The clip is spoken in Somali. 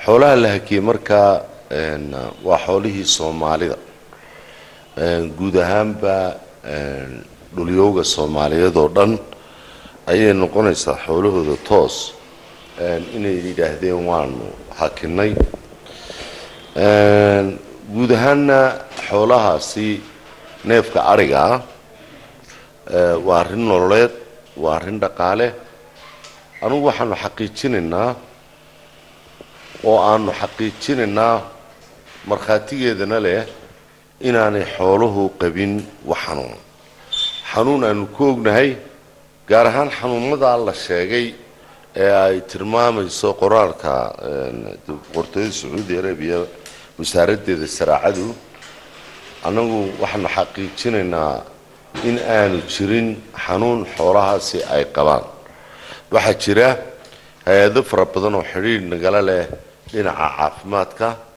xoolaha la hakiyay markaa waa xoolihii Soomaalida guud ahaanba dhulyooga Soomaaliyeed oo dhan ayay noqonaysaa xoolahooda toos inay yiraahdeen waanu hakinay guud ahaanna xoolahaasi neefka ariga waa arrin nololeed waa arrin dhaqaale anigu waxaanu xaqiijinaynaa oo aanu xaqiijinaynaa markhaatigeedana leh inaanay xooluhu qabin wax xanuun aanu ku ognahay gaar ahaan xanuunada la sheegay ee ay tilmaamayso qoraalka boqortooyada Sacuudi Arabiya wasaaraddeeda saraacadu anagu waxaanu xaqiijinaynaa in aanu jirin xanuun xoolahaasi ay qabaan waxa jira hay'ado fara badan oo xiriir nagala leh dhinaca caafimaadka